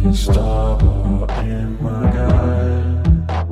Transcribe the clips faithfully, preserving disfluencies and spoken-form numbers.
ist aber immer geil.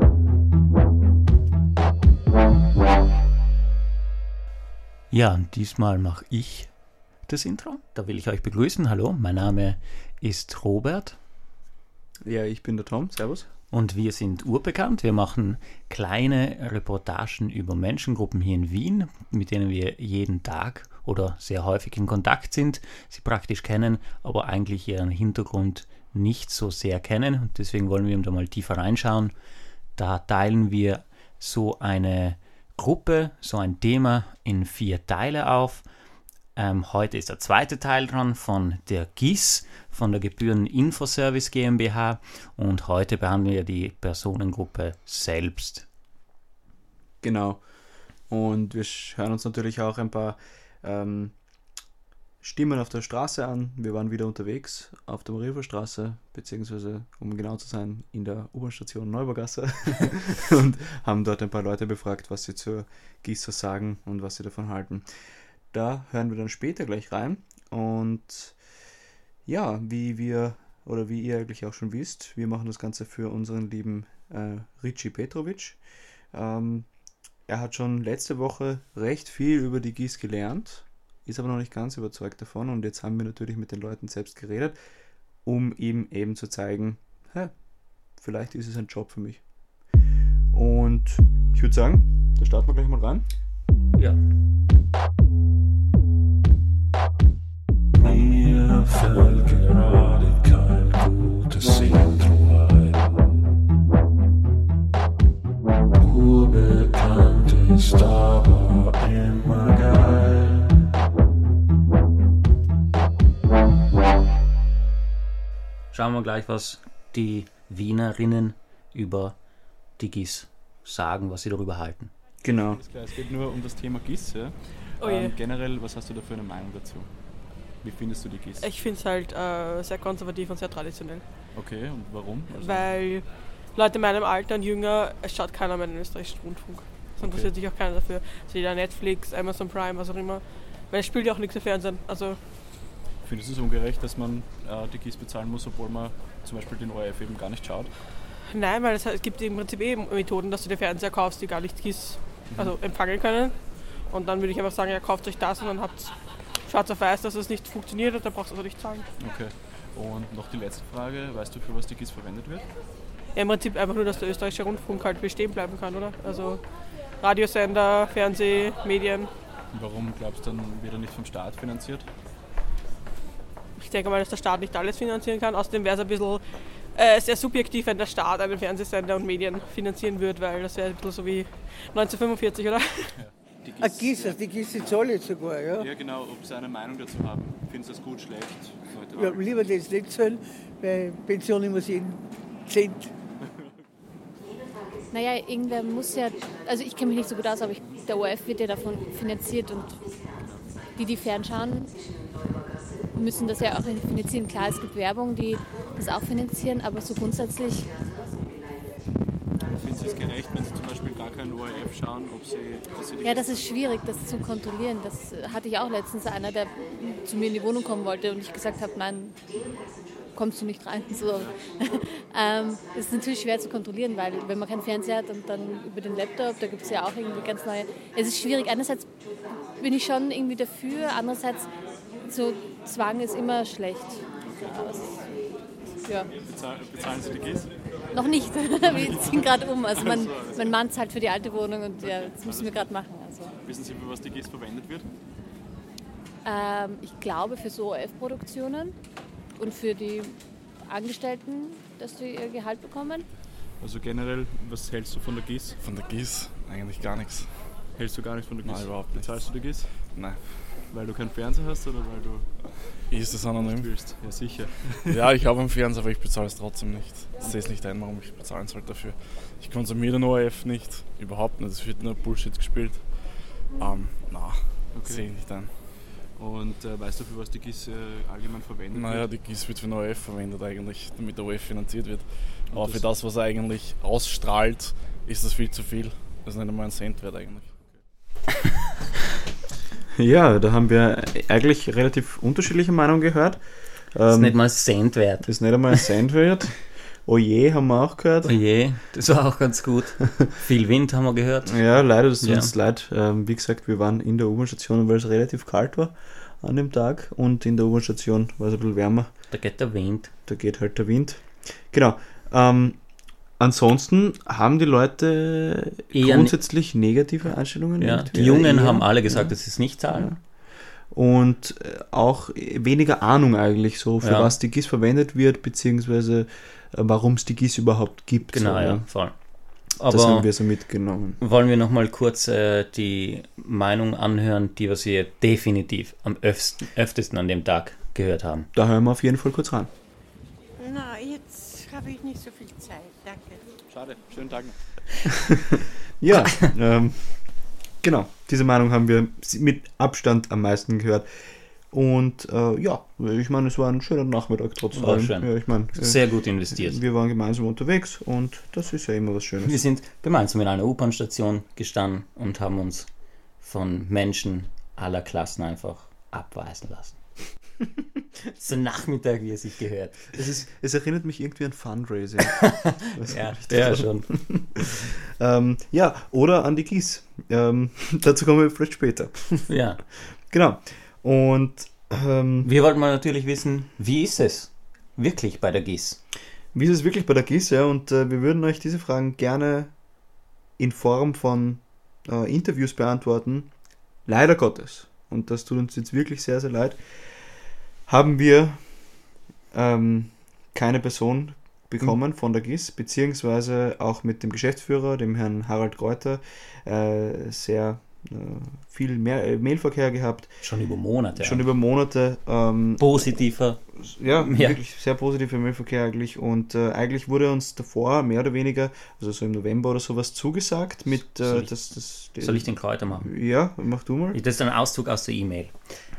Ja, und diesmal mache ich das Intro. Da will ich euch begrüßen. Hallo, mein Name ist Robert. Ja, ich bin der Tom. Servus. Und wir sind urbekannt. Wir machen kleine Reportagen über Menschengruppen hier in Wien, mit denen wir jeden Tag oder sehr häufig in Kontakt sind, sie praktisch kennen, aber eigentlich ihren Hintergrund nicht so sehr kennen. Und deswegen wollen wir da mal tiefer reinschauen. Da teilen wir so eine Gruppe, so ein Thema in vier Teile auf. Ähm, heute ist der zweite Teil dran von der G I S, von der Gebühreninfoservice GmbH, und heute behandeln wir die Personengruppe selbst. Genau. Und wir hören uns natürlich auch ein paar ähm, Stimmen auf der Straße an. Wir waren wieder unterwegs auf der Marienstraße, beziehungsweise, um genau zu sein, in der U-Bahn-Station Neubaugasse und haben dort ein paar Leute befragt, was sie zur G I S so sagen und was sie davon halten. Da hören wir dann später gleich rein. Und ja, wie wir oder wie ihr eigentlich auch schon wisst, wir machen das Ganze für unseren lieben äh, Richie Petrovic. Ähm, er hat schon letzte Woche recht viel über die G I S gelernt, ist aber noch nicht ganz überzeugt davon, und jetzt haben wir natürlich mit den Leuten selbst geredet, um ihm eben zu zeigen, hey, vielleicht ist es ein Job für mich. Und ich würde sagen, da starten wir gleich mal rein. Ja. Mir fällt gerade kein gutes Intro ein. Urbekannt ist aber immer geil. Schauen wir gleich, was die Wienerinnen über die G I S sagen, was sie darüber halten. Genau. Alles klar, es geht nur um das Thema G I S. Ja? Oh je. ähm, generell, was hast du da für eine Meinung dazu? Wie findest du die G I S? Ich finde es halt äh, sehr konservativ und sehr traditionell. Okay, und warum? Also, Weil Leute in meinem Alter und jünger, es schaut keiner mehr in den österreichischen Rundfunk. Es interessiert sich auch keiner dafür. Also jeder Netflix, Amazon Prime, was auch immer. Weil es spielt ja auch nichts im Fernsehen. Also findest du es ungerecht, dass man äh, die G I S bezahlen muss, obwohl man zum Beispiel den O R F eben gar nicht schaut? nein, weil es, es gibt im Prinzip eben Methoden, dass du dir Fernseher kaufst, die gar nicht G I S also empfangen können. Und dann würde ich einfach sagen, ja, kauft euch das und dann habt schwarz auf weiß, dass es nicht funktioniert und dann brauchst du also nicht zahlen. Okay. Und noch die letzte Frage, weißt du, für was die G I S verwendet wird? Ja, im Prinzip einfach nur, dass der österreichische Rundfunk halt bestehen bleiben kann, oder? Also Radiosender, Fernseh, Medien. Warum glaubst du, dann wird er nicht vom Staat finanziert? Ich denke mal, dass der Staat nicht alles finanzieren kann. Außerdem wäre es ein bisschen äh, sehr subjektiv, wenn der Staat einen Fernsehsender und Medien finanzieren würde, weil das wäre ein bisschen so wie neunzehnhundertfünfundvierzig, oder? Ja. Die Ah, G I S, die G I S, die zahle ich sogar, ja. Ja, genau, ob sie eine Meinung dazu haben. Findest du das gut, schlecht? Ja, lieber das nicht zahlen, weil Pension ich muss jeden Cent. Naja, irgendwer muss ja, also ich kenne mich nicht so gut aus, aber ich, der O R F wird ja davon finanziert und die, die fernschauen, müssen das ja auch finanzieren. Klar, es gibt Werbung, die das auch finanzieren, aber so grundsätzlich... Finden Sie es gerecht, wenn Sie zum Beispiel gar keinen O R F schauen, ob Sie... Dass Sie die Ja, das ist schwierig, das zu kontrollieren. Das hatte ich auch letztens, einer, der zu mir in die Wohnung kommen wollte und ich gesagt habe, nein, kommst du nicht rein. So. ähm, das ist natürlich schwer zu kontrollieren, weil wenn man keinen Fernseher hat und dann über den Laptop, da gibt es ja auch irgendwie ganz neue... Es ist schwierig, einerseits bin ich schon irgendwie dafür, andererseits so Zwang ist immer schlecht. Ja. Bezahlen, bezahlen Sie die G I S? Noch nicht, wir ziehen gerade um. Also mein, mein Mann zahlt für die alte Wohnung und ja, das müssen wir gerade machen. Also. Wissen Sie, für was die G I S verwendet wird? Ähm, ich glaube für so O R F-Produktionen und für die Angestellten, dass die ihr Gehalt bekommen. Also generell, was hältst du von der G I S? Von der G I S eigentlich gar nichts. Hältst du gar nicht von der G I S? Nein, überhaupt nicht. Bezahlst du die G I S? Nein. Weil du keinen Fernseher hast oder weil du Ist das anonym? willst? Ja, sicher. Ja, ich habe einen Fernseher, aber ich bezahle es trotzdem nicht. Ich sehe es nicht ein, warum ich bezahlen soll dafür. Ich konsumiere den O R F nicht, überhaupt nicht. Es wird nur Bullshit gespielt. Ähm, na, Okay. sehe ich nicht ein. Und äh, weißt du, für was die G I S äh, allgemein verwendet Naja, wird? die G I S wird für den O R F verwendet eigentlich, damit der O R F finanziert wird. Aber das- für das, was er eigentlich ausstrahlt, ist das viel zu viel. Das ist nicht einmal ein Cent wert eigentlich. Ja, da haben wir eigentlich relativ unterschiedliche Meinungen gehört. Das ist Ähm, nicht mal ein Cent wert. das ist nicht einmal ein Cent wert. Oje, haben wir auch gehört. Oh je, das war auch ganz gut. Viel Wind haben wir gehört. Ja, leider, das tut Ja. uns leid. Ähm, wie gesagt, wir waren in der U-Bahn-Station, weil es relativ kalt war an dem Tag. Und in der U-Bahn-Station war es ein bisschen wärmer. Da geht der Wind. Da geht halt der Wind. Genau. Ähm, ansonsten haben die Leute Eher grundsätzlich negative Einstellungen. Ja, irgendwie, die Jungen eher. haben alle gesagt, Ja. dass sie es nicht zahlen. Ja. Und äh, auch weniger Ahnung eigentlich so, für Ja. was die G I S verwendet wird, beziehungsweise äh, warum es die G I S überhaupt gibt. Genau, so, ja, voll. Das haben Aber wir so mitgenommen. wollen wir nochmal kurz äh, die Meinung anhören, die was wir definitiv am öftesten, öftesten an dem Tag gehört haben. Da hören wir auf jeden Fall kurz ran. Na, jetzt habe ich nicht so viel Zeit. Danke. Schade, schönen Tag noch. Ja, ähm, genau. Diese Meinung haben wir mit Abstand am meisten gehört. Und äh, ja, ich meine, es war ein schöner Nachmittag trotzdem. War schön. Ja, ich meine, äh, Sehr gut investiert. wir waren gemeinsam unterwegs und das ist ja immer was Schönes. Wir sind gemeinsam in einer U-Bahn-Station gestanden und haben uns von Menschen aller Klassen einfach abweisen lassen. So Nachmittag, wie es sich gehört. Es, ist, es erinnert mich irgendwie an Fundraising. Das Ja, ist ja so. schon. ähm, ja, oder an die G I S. Ähm, dazu kommen wir vielleicht später. Ja. Genau. Und ähm, Wir wollten mal natürlich wissen, wie ist es wirklich bei der G I S? wie ist es wirklich bei der G I S? Ja? Und äh, wir würden euch diese Fragen gerne in Form von äh, Interviews beantworten. Leider Gottes, und das tut uns jetzt wirklich sehr, sehr leid, haben wir ähm, keine Person bekommen von der G I S, beziehungsweise auch mit dem Geschäftsführer, dem Herrn Harald Greuter, äh, sehr äh, viel mehr äh, Mailverkehr gehabt, Schon über Monate. schon über Monate. Ähm, Positiver. ja, Ja. wirklich sehr positiver Mailverkehr eigentlich. Und äh, eigentlich wurde uns davor mehr oder weniger, also so im November oder sowas, zugesagt mit Soll äh, ich- das, das, Soll ich den Kräuter machen? Ja, mach du mal. Das ist ein Auszug aus der E-Mail.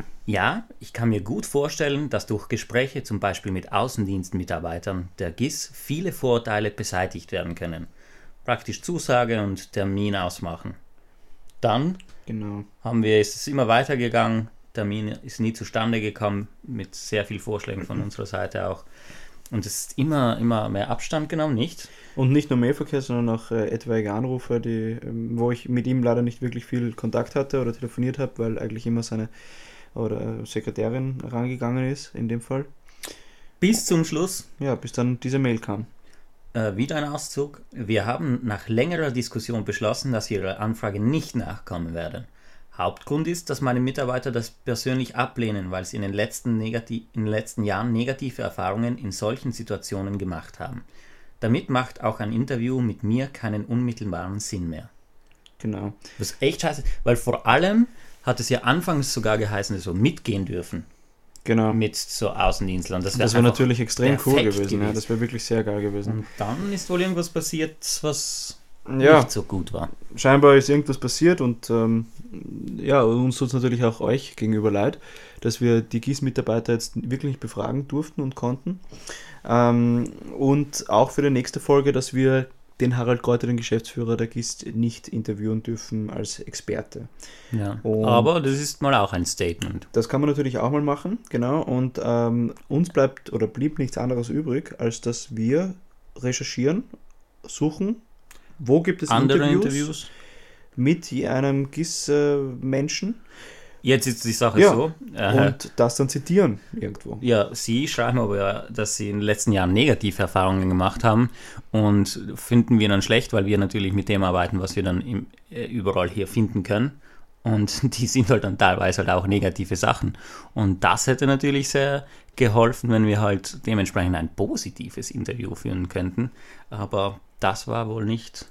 Ja, ich kann mir gut vorstellen, dass durch Gespräche zum Beispiel mit Außendienstmitarbeitern der G I S viele Vorteile beseitigt werden können. Praktisch Zusage und Termin ausmachen. Dann Genau. haben wir, ist es immer weitergegangen, Termin ist nie zustande gekommen, mit sehr vielen Vorschlägen von unserer Seite auch. Und es ist immer, immer mehr Abstand genommen, nicht? Und nicht nur Mailverkehr, sondern auch äh, etwaige Anrufe, die, ähm, wo ich mit ihm leider nicht wirklich viel Kontakt hatte oder telefoniert habe, weil eigentlich immer seine oder äh, Sekretärin rangegangen ist, in dem Fall. Bis zum Schluss. Ja, bis dann diese Mail kam. Äh, wieder ein Auszug. Wir haben nach längerer Diskussion beschlossen, dass wir Ihrer Anfrage nicht nachkommen werden. Hauptgrund ist, dass meine Mitarbeiter das persönlich ablehnen, weil sie in den letzten, negati- in den letzten Jahren negative Erfahrungen in solchen Situationen gemacht haben. Damit macht auch ein Interview mit mir keinen unmittelbaren Sinn mehr. Genau. Was echt scheiße, weil vor allem hat es ja anfangs sogar geheißen, dass wir mitgehen dürfen Genau. mit so Außendienstlern. Das, wär Das wäre einfach natürlich extrem cool perfekt gewesen. Ja, das wäre wirklich sehr geil gewesen. Und dann ist wohl irgendwas passiert, was Ja, nicht so gut war. scheinbar ist irgendwas passiert und ähm, ja, uns tut es natürlich auch euch gegenüber leid, dass wir die G I S-Mitarbeiter jetzt wirklich nicht befragen durften und konnten. Ähm, und auch für die nächste Folge, dass wir den Harald Greuter, den Geschäftsführer der G I S, nicht interviewen dürfen als Experte. Ja. Und- Aber das ist mal auch ein Statement. Das kann man natürlich auch mal machen, genau. Und ähm, uns bleibt oder blieb nichts anderes übrig, als dass wir recherchieren, suchen, wo gibt es Andere Interviews, Interviews? mit je einem G I S-Menschen Jetzt ist die Sache Ja. so. Äh, und das dann zitieren irgendwo. ja, Sie schreiben aber ja, dass Sie in den letzten Jahren negative Erfahrungen gemacht haben und finden wir dann schlecht, weil wir natürlich mit dem arbeiten, was wir dann im, äh, überall hier finden können. Und die sind halt dann teilweise halt auch negative Sachen. Und das hätte natürlich sehr geholfen, wenn wir halt dementsprechend ein positives Interview führen könnten. Aber das war wohl nicht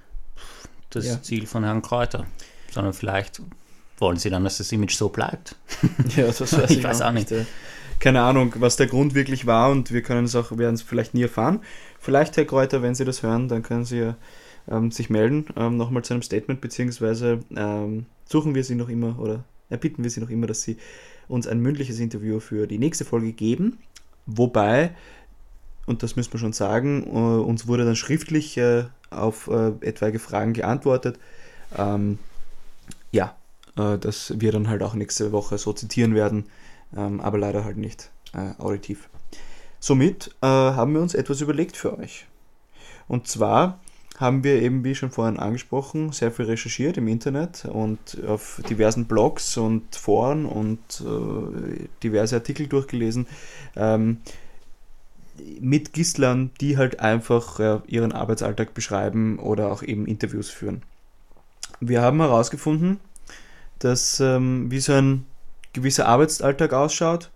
das Ja. Ziel von Herrn Kräuter, sondern vielleicht wollen Sie dann, dass das Image so bleibt. Ja, das weiß Ich weiß auch nicht. äh, Keine Ahnung, was der Grund wirklich war und wir können es auch, werden es vielleicht nie erfahren. Vielleicht, Herr Kräuter, wenn Sie das hören, dann können Sie ja ähm, sich melden, ähm, nochmal zu einem Statement, beziehungsweise ähm, suchen wir Sie noch immer oder erbitten wir Sie noch immer, dass Sie uns ein mündliches Interview für die nächste Folge geben. Wobei, und das müssen wir schon sagen, äh, uns wurde dann schriftlich äh, auf äh, etwaige Fragen geantwortet. Ähm, ja, äh, dass wir dann halt auch nächste Woche so zitieren werden, ähm, aber leider halt nicht. äh, auditiv. Somit äh, haben wir uns etwas überlegt für euch. Und zwar haben wir eben, wie schon vorhin angesprochen, sehr viel recherchiert im Internet und auf diversen Blogs und Foren und äh, diverse Artikel durchgelesen, ähm, mit Gistlern, die halt einfach äh, ihren Arbeitsalltag beschreiben oder auch eben Interviews führen. Wir haben herausgefunden, dass ähm, wie so ein gewisser Arbeitsalltag ausschaut.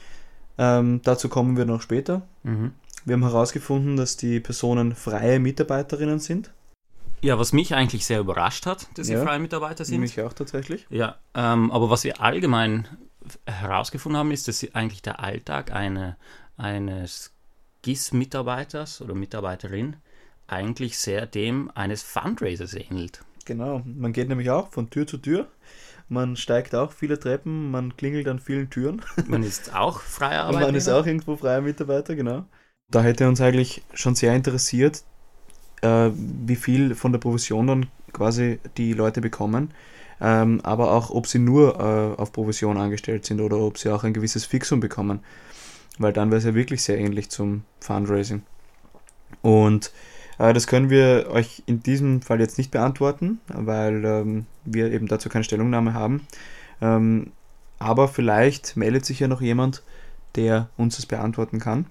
Ähm, dazu kommen wir noch später. Mhm. Wir haben herausgefunden, dass die Personen freie Mitarbeiterinnen sind. Ja, was mich eigentlich sehr überrascht hat, dass sie Ja, freie Mitarbeiter sind. Mich auch tatsächlich. Ja, ähm, aber was wir allgemein herausgefunden haben, ist, dass sie eigentlich der Alltag eine, eines G I S-Mitarbeiters oder Mitarbeiterin eigentlich sehr dem eines Fundraisers ähnelt. Genau, man geht nämlich auch von Tür zu Tür. Man steigt auch viele Treppen, man klingelt an vielen Türen. Man ist auch freier Und Arbeitnehmer. man ist auch irgendwo freier Mitarbeiter, genau. Da hätte uns eigentlich schon sehr interessiert, äh, wie viel von der Provision dann quasi die Leute bekommen, ähm, aber auch, ob sie nur äh, auf Provision angestellt sind oder ob sie auch ein gewisses Fixum bekommen, weil dann wäre es ja wirklich sehr ähnlich zum Fundraising. Und äh, das können wir euch in diesem Fall jetzt nicht beantworten, weil ähm, wir eben dazu keine Stellungnahme haben, ähm, aber vielleicht meldet sich ja noch jemand, der uns das beantworten kann.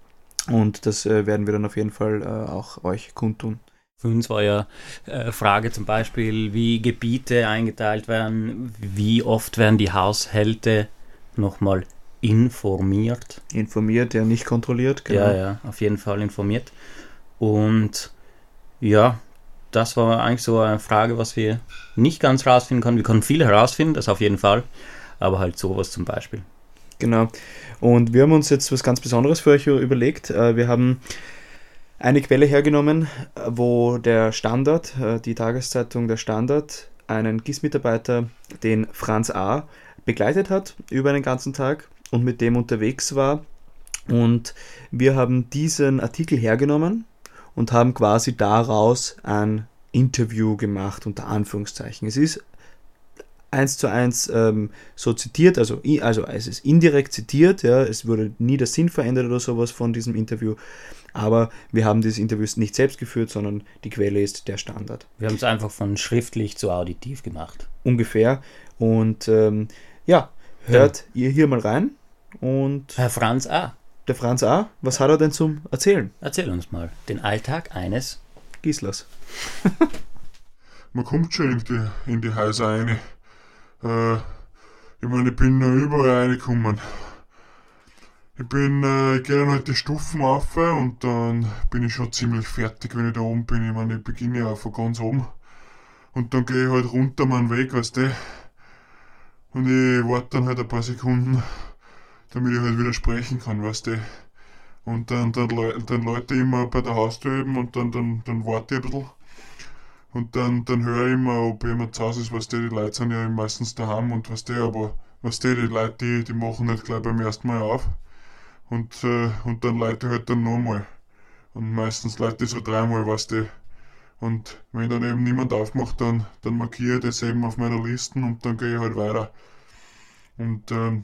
Und das äh, werden wir dann auf jeden Fall äh, auch euch kundtun. Für uns war ja äh, Frage zum Beispiel, wie Gebiete eingeteilt werden, wie oft werden die Haushalte nochmal informiert. Informiert, ja, nicht kontrolliert. Genau. Ja, ja, auf jeden Fall informiert. Und ja, das war eigentlich so eine Frage, was wir nicht ganz rausfinden konnten. Wir konnten viel herausfinden, das auf jeden Fall, aber halt sowas zum Beispiel. Genau. Und wir haben uns jetzt was ganz Besonderes für euch überlegt. Wir haben eine Quelle hergenommen, wo der Standard, die Tageszeitung Der Standard, einen G I S-Mitarbeiter, den Franz A., begleitet hat über einen ganzen Tag und mit dem unterwegs war. Und wir haben diesen Artikel hergenommen und haben quasi daraus ein Interview gemacht, unter Anführungszeichen. Es ist eins zu eins ähm, so zitiert, also, also es ist indirekt zitiert, ja, es wurde nie der Sinn verändert oder sowas von diesem Interview, aber wir haben dieses Interview nicht selbst geführt, sondern die Quelle ist Der Standard. Wir haben es einfach von schriftlich zu auditiv gemacht. Ungefähr. Und ähm, ja, hört ja. ihr hier mal rein. Und Herr Franz A. Der Franz A., was hat er denn zum Erzählen? Erzähl uns mal den Alltag eines Gislers. Man kommt schon in die, in die Häuser rein. Äh, ich meine, ich bin noch überall reingekommen. Ich bin, äh, ich gehe dann halt die Stufen rauf und dann bin ich schon ziemlich fertig, wenn ich da oben bin. Ich meine, ich beginne ja von ganz oben. Und dann gehe ich halt runter meinen Weg, weißt du. Und ich warte dann halt ein paar Sekunden, damit ich halt wieder sprechen kann, weißt du. Und dann, dann, dann läute ich immer bei der Haustür eben und dann, dann, dann warte ich ein bisschen. Und dann, dann höre ich immer, ob jemand zu Hause ist, weißt du, die Leute sind ja meistens daheim und weißt du, aber weißt du, die Leute, die, die machen nicht gleich beim ersten Mal auf. Und, äh, und dann leite ich halt dann nochmal. Und meistens leite ich so dreimal, weißt du. Und wenn dann eben niemand aufmacht, dann, dann markiere ich das eben auf meiner Liste und dann gehe ich halt weiter. Und ähm,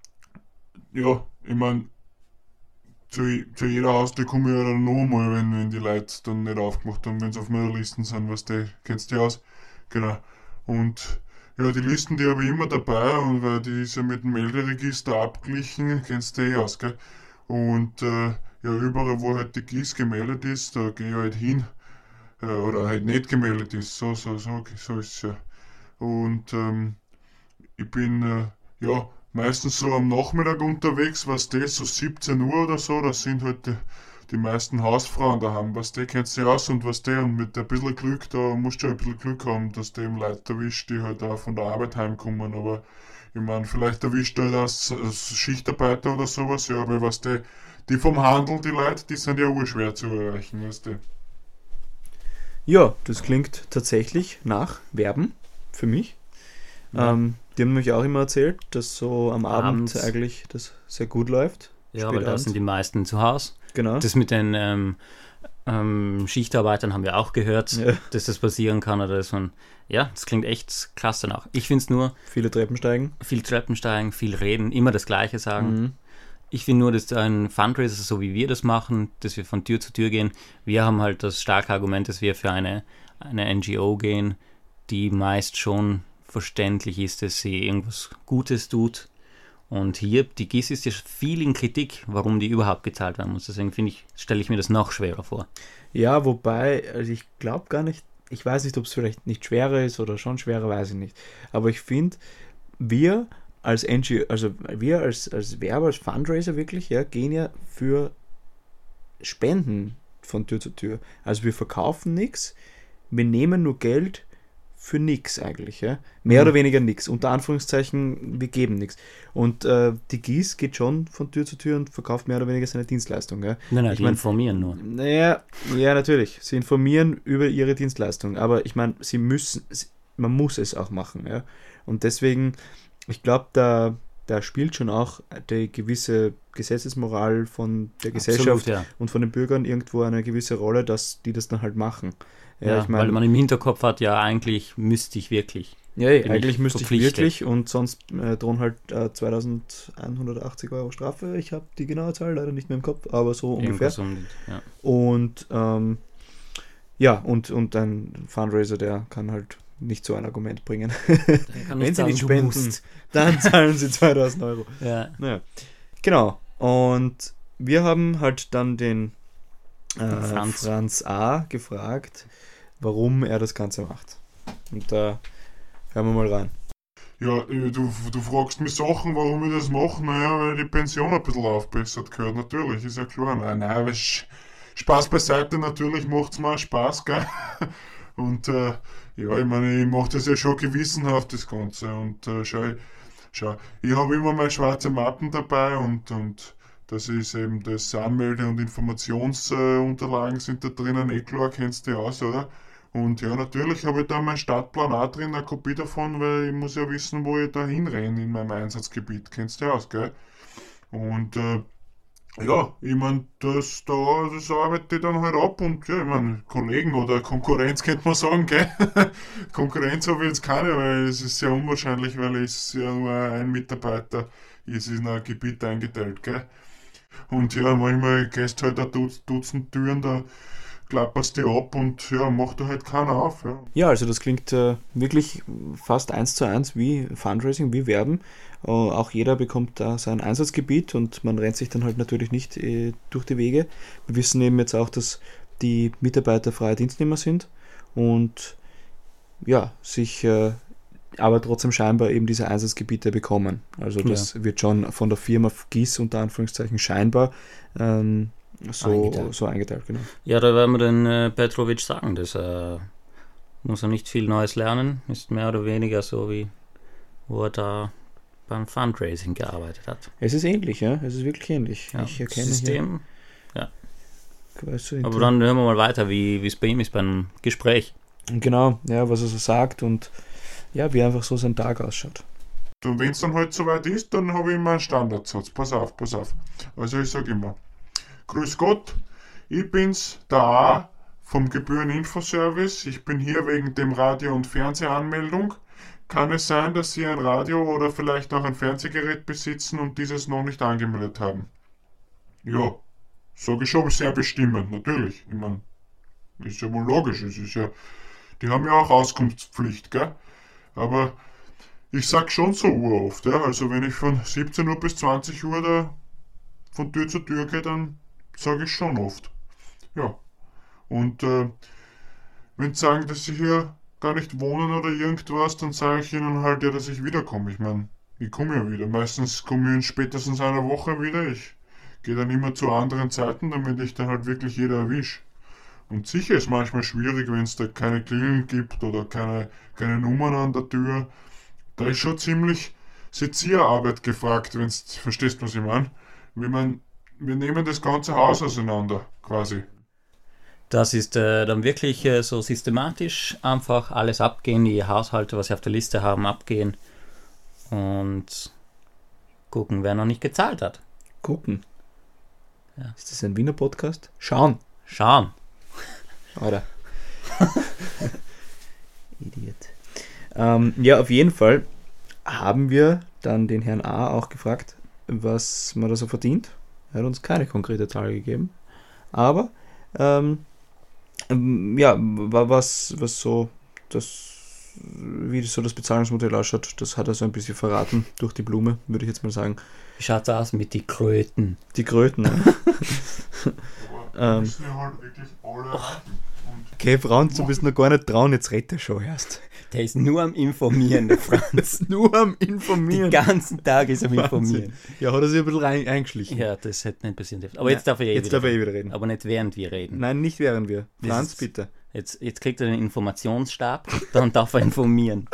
ja, ich meine, zu, zu jeder Haustür komme ich ja dann nochmal, wenn, wenn die Leute dann nicht aufgemacht haben, wenn sie auf meiner Liste sind, weißt du, kennst du die aus? Genau. Und ja, die Listen, die habe ich immer dabei, und weil die ist ja mit dem Melderegister abgeglichen, kennst du eh aus, gell? Und äh, ja, überall, wo halt die G I S gemeldet ist, da gehe ich halt hin. Äh, oder halt nicht gemeldet ist, so, so, so, so ist es ja. Und ähm, ich bin, äh, ja, meistens so am Nachmittag unterwegs, was das, so siebzehn Uhr oder so, das sind halt die, die meisten Hausfrauen daheim, was die kennst du aus und was die, und mit ein bisschen Glück, da musst du ein bisschen Glück haben, dass du eben Leute erwischt, die halt auch von der Arbeit heimkommen, aber ich meine, vielleicht erwischt du halt als, als Schichtarbeiter oder sowas, ja, aber was die, die vom Handel, die Leute, die sind ja urschwer zu erreichen, weißt du. Ja, das klingt tatsächlich nach Werben für mich. Ja. Ähm, die haben mich auch immer erzählt, dass so am Abend Abends. eigentlich das sehr gut läuft. Ja, aber da sind die meisten zu Hause. Genau. Das mit den ähm, ähm, Schichtarbeitern haben wir auch gehört, ja. dass das passieren kann. Oder dass man, ja, das klingt echt klasse nach. Ich finde es nur... Viele Treppensteigen. Viel Treppensteigen, viel reden, immer das Gleiche sagen. Mhm. Ich finde nur, dass ein Fundraiser, so wie wir das machen, dass wir von Tür zu Tür gehen, wir haben halt das starke Argument, dass wir für eine, eine N G O gehen, die meist schon verständlich ist, dass sie irgendwas Gutes tut. Und hier, die G I S ist ja viel in Kritik, warum die überhaupt gezahlt werden muss. Deswegen finde ich, stelle ich mir das noch schwerer vor. Ja, wobei, also ich glaube gar nicht, ich weiß nicht, ob es vielleicht nicht schwerer ist oder schon schwerer, weiß ich nicht. Aber ich finde, wir als N G O, also wir als, als Werber, als Fundraiser wirklich, ja, gehen ja für Spenden von Tür zu Tür. Also wir verkaufen nichts, wir nehmen nur Geld für nichts eigentlich, ja. Mehr Mhm. oder weniger nichts. Unter Anführungszeichen, wir geben nichts. Und äh, die G I S geht schon von Tür zu Tür und verkauft mehr oder weniger seine Dienstleistung, ja. Nein, nein, Ich die mein- informieren nur. Naja, ja, natürlich. Sie informieren über ihre Dienstleistung, aber ich meine, sie müssen, man muss es auch machen, ja. Und deswegen, ich glaube, da, da spielt schon auch die gewisse Gesetzesmoral von der Gesellschaft Absolut, ja. und von den Bürgern irgendwo eine gewisse Rolle, dass die das dann halt machen. Ja, ich mein, weil man im Hinterkopf hat, ja, eigentlich müsste ich wirklich. ja, bin eigentlich ich müsste ich verpflichtet. wirklich und sonst äh, drohen halt äh, zweitausendeinhundertachtzig Euro Strafe. Ich habe die genaue Zahl leider nicht mehr im Kopf, aber so ungefähr. Irgendwas um, ja. Und ähm, ja, und, und ein Fundraiser, der kann halt nicht so ein Argument bringen. kann Wenn nicht sie nicht sagen, du spenden, musst. dann zahlen sie zweitausend Euro. Ja. Naja. Genau. Und wir haben halt dann den äh, Franz. Franz A. gefragt, warum er das Ganze macht. Und da hören wir mal rein. Ja, äh, du, du fragst mich Sachen, warum ich das mache. Naja, weil die Pension ein bisschen aufbessert gehört. Natürlich, ist ja klar. Nein, nein, aber Sch- Spaß beiseite, natürlich macht es mir auch Spaß, gell? Und äh, ja, ich meine, ich mache das ja schon gewissenhaft, das Ganze. Und äh, schau, ich- schau, ich habe immer meine schwarze Mappen dabei und, und das ist eben das Anmelde- und Informationsunterlagen sind da drinnen. Eh klar, kennst du die aus, oder? Und ja, natürlich habe ich da meinen Stadtplan auch drin, eine Kopie davon, weil ich muss ja wissen, wo ich da hinrenne in meinem Einsatzgebiet. Kennst du ja aus, gell? Und äh, ja, ich meine, das da, das arbeite ich dann halt ab und ja, ich meine, Kollegen oder Konkurrenz könnte man sagen, gell? Konkurrenz habe ich jetzt keine, weil es ist sehr unwahrscheinlich, weil es ja nur ein Mitarbeiter ist in ein Gebiet eingeteilt, gell? Und ja, manchmal gehst du halt ein Duz- Dutzend Türen, da klapperst du ab und ja, macht da halt keiner auf, ja. Ja, also das klingt äh, wirklich fast eins zu eins wie Fundraising, wie Werben. Äh, auch jeder bekommt da sein Einsatzgebiet und man rennt sich dann halt natürlich nicht äh, durch die Wege. Wir wissen eben jetzt auch, dass die Mitarbeiter freie Dienstnehmer sind und ja, sich äh, aber trotzdem scheinbar eben diese Einsatzgebiete bekommen. Also das wird schon von der Firma G I S unter Anführungszeichen scheinbar ähm, so, Eingeteilt. so eingeteilt, genau. Ja, da werden wir den äh, Petrovic sagen, dass er muss er nicht viel Neues lernen, ist mehr oder weniger so wie wo er da beim Fundraising gearbeitet hat. Es ist ähnlich, ja, es ist wirklich ähnlich. Ja, ich erkenne System. Ja. hier, weißt du, Aber dann hören wir mal weiter, wie es bei ihm ist beim Gespräch. genau, ja, was er so sagt und ja, wie einfach so sein Tag ausschaut. Und wenn es dann halt soweit ist, dann habe ich immer einen Standardsatz. Pass auf, pass auf. Also ich sage immer, Grüß Gott, ich bin's, der A vom Gebühreninfoservice. Ich bin hier wegen dem Radio- und Fernsehanmeldung. Kann es sein, dass Sie ein Radio oder vielleicht auch ein Fernsehgerät besitzen und dieses noch nicht angemeldet haben? Ja, sage ich schon sehr bestimmend, natürlich. Ich meine, ist ja wohl logisch. Es ist ja, die haben ja auch Auskunftspflicht, gell? Aber ich sag schon so uroft, ja. Also wenn ich von siebzehn Uhr bis zwanzig Uhr da von Tür zu Tür gehe, dann sage ich schon oft. Ja. Und äh, wenn sie sagen, dass sie hier gar nicht wohnen oder irgendwas, dann sage ich ihnen halt ja, dass ich wiederkomme. Ich meine, ich komme ja wieder. Meistens komme ich in spätestens einer Woche wieder. Ich gehe dann immer zu anderen Zeiten, damit ich dann halt wirklich jeder erwische. Und sicher ist manchmal schwierig, wenn es da keine Klingeln gibt oder keine, keine Nummern an der Tür. Da ist schon ziemlich Sezierarbeit gefragt, wenn du verstehst, was ich meine. Wie man, wir nehmen das ganze Haus auseinander, quasi. Das ist äh, dann wirklich äh, so systematisch einfach alles abgehen, die Haushalte, was sie auf der Liste haben, abgehen und gucken, wer noch nicht gezahlt hat. Gucken. Ja. Ist das ein Wiener Podcast? Schauen. Schauen. Oder? Idiot. Ähm, ja, auf jeden Fall haben wir dann den Herrn A. auch gefragt, was man da so verdient. Er hat uns keine konkrete Zahl gegeben. Aber, ähm, ähm, ja, was, was so das, wie so das Bezahlungsmodell ausschaut, das hat er so ein bisschen verraten durch die Blume, würde ich jetzt mal sagen. Wie schaut es aus mit die Kröten? Die Kröten, ja. Aber ähm, müssen ja halt wirklich alle erreichen. Okay, Franz, du bist noch gar nicht dran, jetzt rette schon erst. Der ist nur am Informieren, der Franz. Nur am Informieren. Den ganzen Tag ist er am Wahnsinn. Informieren. Ja, hat er sich ein bisschen rein, eingeschlichen. Ja, das hätte nicht passieren dürfen. Aber Nein, jetzt darf er eh jetzt wieder darf er eh reden. wieder reden. Aber nicht während wir reden. Nein, nicht während wir. Das Franz, ist- bitte. Jetzt, jetzt kriegt er den Informationsstab, dann darf er informieren.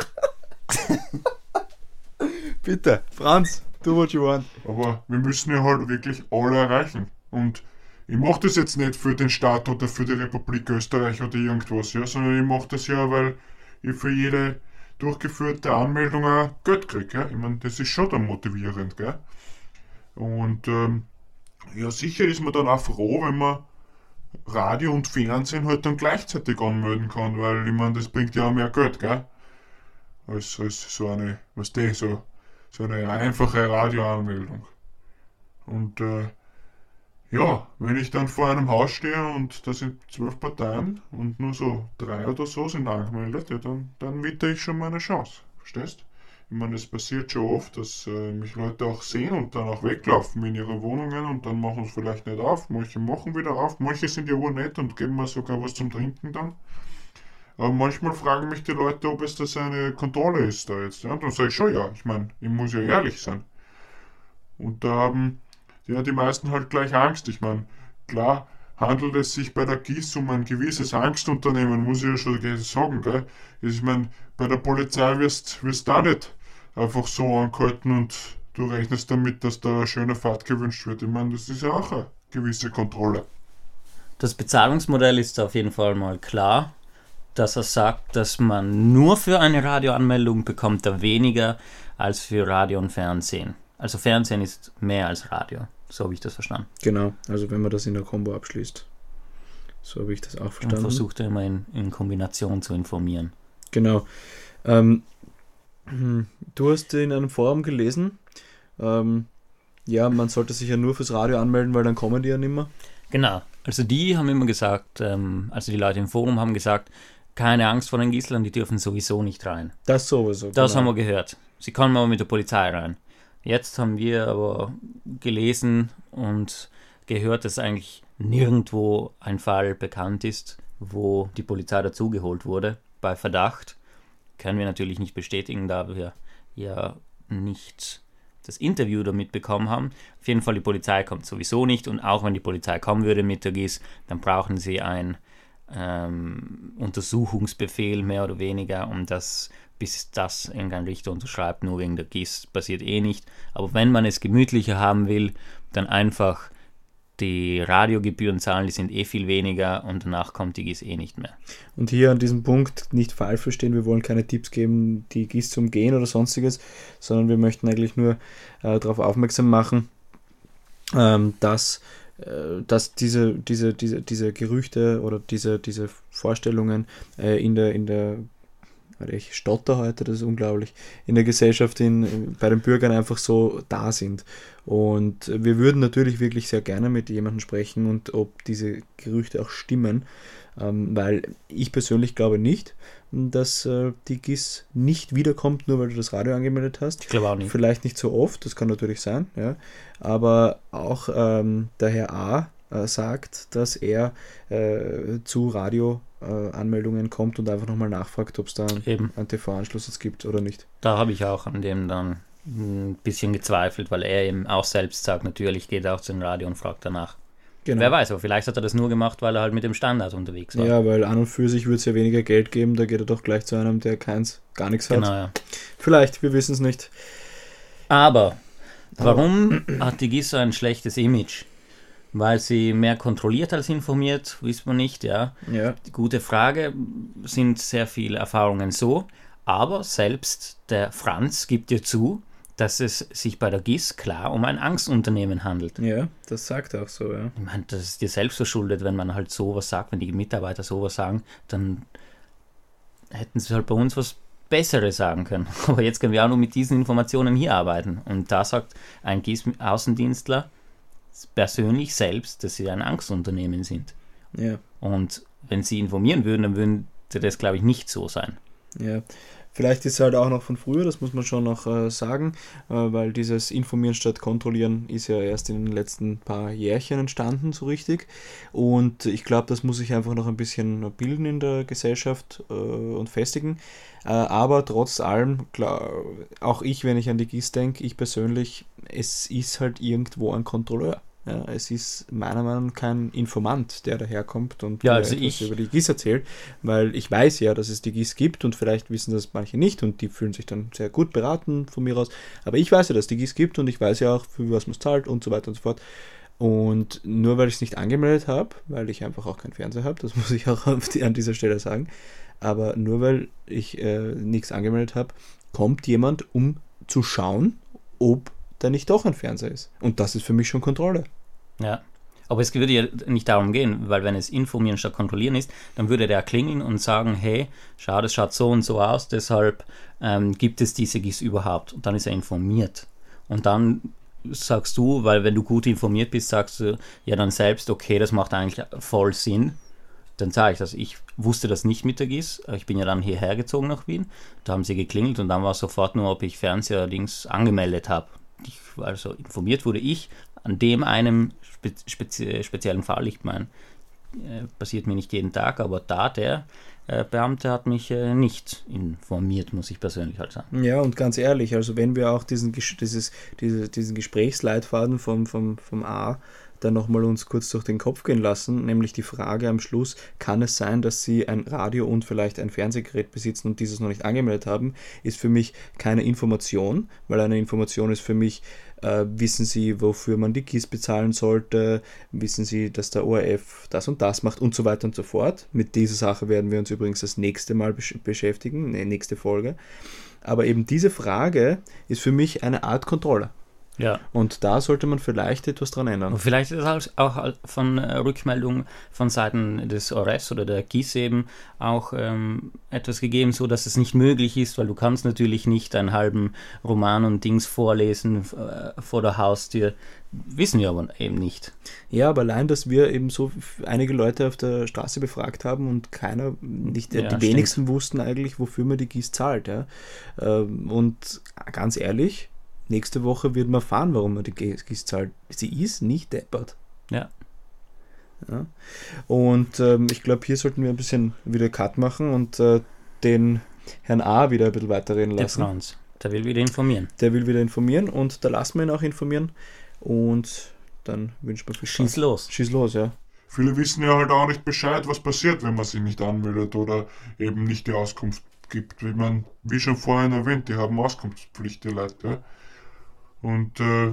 Bitte, Franz, do what you want. Aber wir müssen ja halt wirklich alle erreichen. Und ich mache das jetzt nicht für den Staat oder für die Republik Österreich oder irgendwas, ja, sondern ich mache das ja, weil ich für jede durchgeführte Anmeldung auch Geld kriege. Ja? Ich meine, das ist schon dann motivierend. Gell? Und ähm, ja, sicher ist man dann auch froh, wenn man Radio und Fernsehen halt dann gleichzeitig anmelden kann, weil ich meine, das bringt ja auch mehr Geld, gell? Als, als so eine, was die, so, so eine einfache Radioanmeldung. Und äh, ja, wenn ich dann vor einem Haus stehe und da sind zwölf Parteien und nur so drei oder so sind angemeldet, ja, dann, dann witter ich schon meine Chance. Verstehst? Ich meine, es passiert schon oft, dass äh, mich Leute auch sehen und dann auch weglaufen in ihre Wohnungen und dann machen sie vielleicht nicht auf. Manche machen wieder auf, manche sind ja nett und geben mir sogar was zum Trinken dann. Aber manchmal fragen mich die Leute, ob es das eine Kontrolle ist da jetzt. Ja? Und dann sage ich schon ja. Ich meine, ich muss ja ehrlich sein. Und da haben ja die meisten halt gleich Angst. Ich meine, klar handelt es sich bei der G I S um ein gewisses Angstunternehmen, muss ich ja schon sagen. Gell? Ich meine, bei der Polizei wirst du da nicht einfach so angehalten und du rechnest damit, dass da eine schöne Fahrt gewünscht wird. Ich meine, das ist ja auch eine gewisse Kontrolle. Das Bezahlungsmodell ist auf jeden Fall mal klar, dass er sagt, dass man nur für eine Radioanmeldung bekommt er weniger als für Radio und Fernsehen. Also Fernsehen ist mehr als Radio. So habe ich das verstanden. Genau, also wenn man das in der Kombo abschließt. So habe ich das auch Und verstanden. versucht er immer in, in Kombination zu informieren. Genau. Ähm, du hast in einem Forum gelesen, ähm, ja, man sollte sich ja nur fürs Radio anmelden, weil dann kommen die ja nicht mehr. Genau. Also die haben immer gesagt, ähm, also die Leute im Forum haben gesagt, keine Angst vor den Gisslern, die dürfen sowieso nicht rein. Das sowieso. Das genau. haben wir gehört. Sie kommen aber mit der Polizei rein. Jetzt haben wir aber gelesen und gehört, dass eigentlich nirgendwo ein Fall bekannt ist, wo die Polizei dazugeholt wurde, bei Verdacht. Können wir natürlich nicht bestätigen, da wir ja nicht das Interview damit bekommen haben. Auf jeden Fall, die Polizei kommt sowieso nicht und auch wenn die Polizei kommen würde mit der G I S, dann brauchen sie ein ähm, Untersuchungsbefehl mehr oder weniger, um das, bis das irgendein Richter unterschreibt, nur wegen der G I S passiert eh nicht. Aber wenn man es gemütlicher haben will, dann einfach die Radiogebühren zahlen, die sind eh viel weniger und danach kommt die G I S eh nicht mehr. Und hier an diesem Punkt nicht falsch verstehen, wir wollen keine Tipps geben, die G I S zu umgehen oder sonstiges, sondern wir möchten eigentlich nur äh, darauf aufmerksam machen, ähm, dass, äh, dass diese, diese, diese, diese Gerüchte oder diese, diese Vorstellungen äh, in der, in der ich stotter heute, das ist unglaublich, in der Gesellschaft, in, bei den Bürgern einfach so da sind. Und wir würden natürlich wirklich sehr gerne mit jemandem sprechen und ob diese Gerüchte auch stimmen, ähm, weil ich persönlich glaube nicht, dass äh, die G I S nicht wiederkommt, nur weil du das Radio angemeldet hast. Ich glaube auch nicht. Vielleicht nicht so oft, das kann natürlich sein, ja. Aber auch ähm, der Herr A. Äh, sagt, dass er äh, zu Radio Äh, Anmeldungen kommt und einfach nochmal nachfragt, ob es da einen, einen T V-Anschluss jetzt gibt oder nicht. Da habe ich auch an dem dann ein bisschen gezweifelt, weil er eben auch selbst sagt, natürlich geht er auch zum Radio und fragt danach. Genau. Wer weiß, aber vielleicht hat er das nur gemacht, weil er halt mit dem Standard unterwegs war. Ja, weil an und für sich würde es ja weniger Geld geben, da geht er doch gleich zu einem, der keins, gar nichts hat. Genau, ja. Vielleicht, wir wissen es nicht. Aber warum hat die G I S so ein schlechtes Image? Weil sie mehr kontrolliert als informiert, wissen wir nicht, ja. Ja. Die gute Frage, sind sehr viele Erfahrungen so, aber selbst der Franz gibt dir zu, dass es sich bei der G I S klar um ein Angstunternehmen handelt. Ja, das sagt er auch so, ja. Ich meine, das ist dir selbst verschuldet, wenn man halt sowas sagt, wenn die Mitarbeiter sowas sagen, dann hätten sie halt bei uns was bessere sagen können. Aber jetzt können wir auch nur mit diesen Informationen hier arbeiten. Und da sagt ein G I S-Außendienstler persönlich selbst, dass sie ein Angstunternehmen sind. Ja. Und wenn sie informieren würden, dann würde das, glaube ich, nicht so sein. Ja. Vielleicht ist es halt auch noch von früher, das muss man schon noch äh, sagen, äh, weil dieses Informieren statt Kontrollieren ist ja erst in den letzten paar Jährchen entstanden, so richtig. Und ich glaube, das muss sich einfach noch ein bisschen bilden in der Gesellschaft äh, und festigen. Äh, aber trotz allem, klar, auch ich, wenn ich an die G I S denke, ich persönlich, es ist halt irgendwo ein Kontrolleur. Ja, es ist meiner Meinung nach kein Informant, der daherkommt und ja, mir also etwas ich, über die G I S erzählt, weil ich weiß ja, dass es die G I S gibt und vielleicht wissen das manche nicht und die fühlen sich dann sehr gut beraten von mir aus, aber ich weiß ja, dass es die G I S gibt und ich weiß ja auch, für was man es zahlt und so weiter und so fort. Und nur weil ich es nicht angemeldet habe, weil ich einfach auch keinen Fernseher habe, das muss ich auch an dieser Stelle sagen, aber nur weil ich äh, nichts angemeldet habe, kommt jemand, um zu schauen, ob da nicht doch ein Fernseher ist. Und das ist für mich schon Kontrolle. Ja, aber es würde ja nicht darum gehen, weil wenn es informieren statt kontrollieren ist, dann würde der klingeln und sagen, hey, schau, das schaut so und so aus, deshalb ähm, gibt es diese G I S überhaupt. Und dann ist er informiert. Und dann sagst du, weil wenn du gut informiert bist, sagst du ja dann selbst, okay, das macht eigentlich voll Sinn. Dann sage ich das. Ich wusste das nicht mit der G I S. Ich bin ja dann hierher gezogen nach Wien. Da haben sie geklingelt und dann war sofort nur, ob ich Fernseher-Dings angemeldet habe. Ich, also informiert wurde ich an dem einem spe spezi speziellen Fall. Ich meine, äh, passiert mir nicht jeden Tag, aber da der äh, Beamte hat mich äh, nicht informiert, muss ich persönlich halt sagen. Ja, und ganz ehrlich, also wenn wir auch diesen, dieses, diese, diesen Gesprächsleitfaden vom, vom, vom A dann nochmal uns kurz durch den Kopf gehen lassen, nämlich die Frage am Schluss, kann es sein, dass Sie ein Radio und vielleicht ein Fernsehgerät besitzen und dieses noch nicht angemeldet haben, ist für mich keine Information, weil eine Information ist für mich, äh, wissen Sie, wofür man die G I S bezahlen sollte, wissen Sie, dass der O R F das und das macht und so weiter und so fort. Mit dieser Sache werden wir uns übrigens das nächste Mal besch beschäftigen, ne, nächste Folge. Aber eben diese Frage ist für mich eine Art Kontrolle. Ja. Und da sollte man vielleicht etwas dran ändern. Und vielleicht ist es auch von äh, Rückmeldung von Seiten des O R Fs oder der G I S eben auch ähm, etwas gegeben, so dass es nicht möglich ist, weil du kannst natürlich nicht einen halben Roman und Dings vorlesen äh, vor der Haustür. Wissen wir aber eben nicht. Ja, aber allein, dass wir eben so einige Leute auf der Straße befragt haben und keiner, nicht ja, die stimmt. wenigsten wussten eigentlich, wofür man die G I S zahlt. Ja. Und ganz ehrlich, nächste Woche wird man erfahren, warum man die G I S zahlt. Sie ist nicht deppert. Ja. ja. Und ähm, ich glaube, hier sollten wir ein bisschen wieder Cut machen und äh, den Herrn A. wieder ein bisschen weiterreden lassen. Der Franz, der will wieder informieren. Der will wieder informieren und da lassen wir ihn auch informieren. Und dann wünschen wir viel Spaß. Schieß los. Schieß los, ja. Viele wissen ja halt auch nicht Bescheid, was passiert, wenn man sich nicht anmeldet oder eben nicht die Auskunft gibt. Wie, man, wie schon vorhin erwähnt, die haben Auskunftspflicht, die Leute. Ja. Und äh,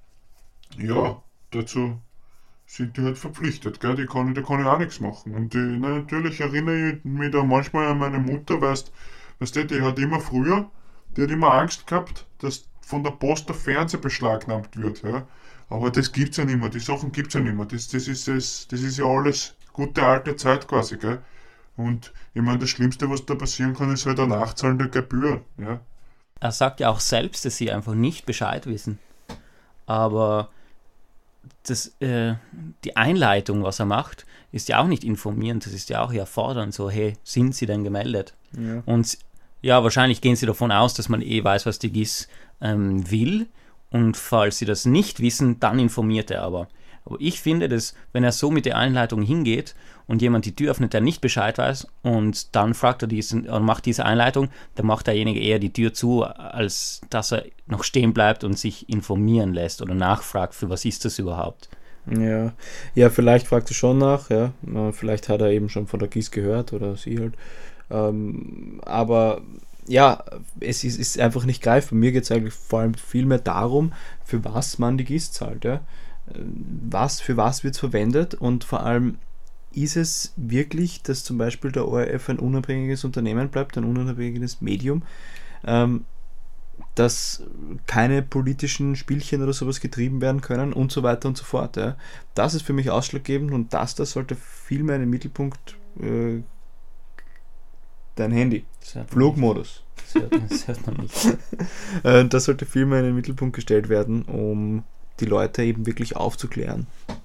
ja, dazu sind die halt verpflichtet, gell? Die kann, da kann ich auch nichts machen. Und die, na, natürlich erinnere ich mich da manchmal an meine Mutter, weißt du, die hat immer früher, die hat immer Angst gehabt, dass von der Post der Fernseher beschlagnahmt wird. Ja? Aber das gibt es ja nicht mehr, die Sachen gibt es ja nicht mehr. Das, das, ist, das, das ist ja alles gute alte Zeit quasi. Gell? Und ich meine, das Schlimmste, was da passieren kann, ist halt eine Nachzahlung der Gebühr. Ja? Er sagt ja auch selbst, dass sie einfach nicht Bescheid wissen. Aber das, äh, die Einleitung, was er macht, ist ja auch nicht informierend. Das ist ja auch ja fordernd, so, hey, sind Sie denn gemeldet? Ja. Und ja, wahrscheinlich gehen Sie davon aus, dass man eh weiß, was die G I S ähm, will. Und falls Sie das nicht wissen, dann informiert er aber. Aber ich finde, dass wenn er so mit der Einleitung hingeht und jemand die Tür öffnet, der nicht Bescheid weiß und dann fragt er diesen und macht diese Einleitung, dann macht derjenige eher die Tür zu, als dass er noch stehen bleibt und sich informieren lässt oder nachfragt, für was ist das überhaupt. Ja, ja, vielleicht fragt er schon nach, ja. Vielleicht hat er eben schon von der G I S gehört oder sie halt. Ähm, aber ja, es ist, ist einfach nicht greifbar. Mir geht es eigentlich vor allem viel mehr darum, für was man die G I S zahlt, ja. Was, für was wird es verwendet und vor allem ist es wirklich, dass zum Beispiel der O R F ein unabhängiges Unternehmen bleibt, ein unabhängiges Medium, ähm, dass keine politischen Spielchen oder sowas getrieben werden können und so weiter und so fort. Ja. Das ist für mich ausschlaggebend und das, das sollte viel mehr in den Mittelpunkt äh, dein Handy, Flugmodus. Das hört, das hört man nicht. Äh, das sollte viel mehr in den Mittelpunkt gestellt werden, um die Leute eben wirklich aufzuklären.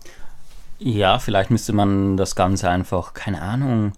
Ja, vielleicht müsste man das Ganze einfach, keine Ahnung,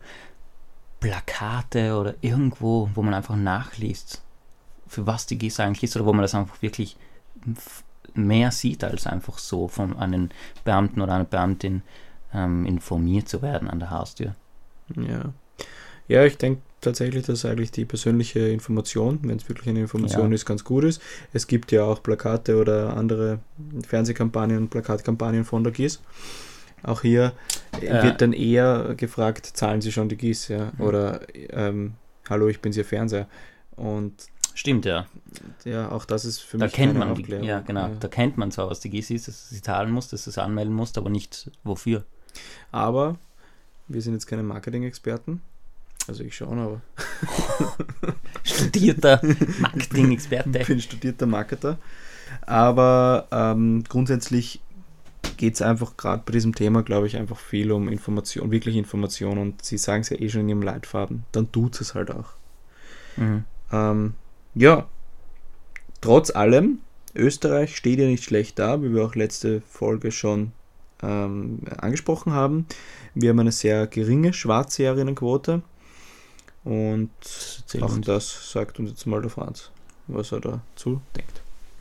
Plakate oder irgendwo, wo man einfach nachliest, für was die G I S eigentlich ist, oder wo man das einfach wirklich f- mehr sieht, als einfach so von einem Beamten oder einer Beamtin ähm, informiert zu werden an der Haustür. Ja, ja, ich denke tatsächlich, dass eigentlich die persönliche Information, wenn es wirklich eine Information Ja. ist, ganz gut ist. Es gibt ja auch Plakate oder andere Fernsehkampagnen und Plakatkampagnen von der G I S. Auch hier Äh. wird dann eher gefragt, zahlen Sie schon die G I S? Ja? Mhm. Oder ähm, hallo, ich bin's Ihr Fernseher. Und Stimmt, ja. ja, auch das ist für Da mich kennt keine man die, Aufklärung. ja genau, da kennt man zwar, was die G I S ist, dass sie zahlen muss, dass du es anmelden musst, aber nicht wofür. Aber wir sind jetzt keine Marketing-Experten. Also ich schon, aber Studierter Marketing-Experte. ich bin studierter Marketer. Aber ähm, grundsätzlich geht es einfach gerade bei diesem Thema, glaube ich, einfach viel um Information, wirklich Information. Und Sie sagen es ja eh schon in Ihrem Leitfaden. Dann tut es halt auch. Mhm. Ähm, ja, trotz allem, Österreich steht ja nicht schlecht da, wie wir auch letzte Folge schon ähm, angesprochen haben. Wir haben eine sehr geringe Schwarzseherinnenquote und Zählt auch uns. das sagt uns jetzt mal der Franz, was er dazu denkt.